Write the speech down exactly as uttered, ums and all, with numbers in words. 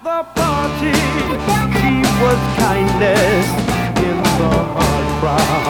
the party. She was kindness in the hard crowd.